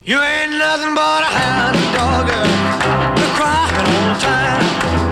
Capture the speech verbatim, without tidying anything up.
You ain't nothing but a hound dog, you're crying all the time.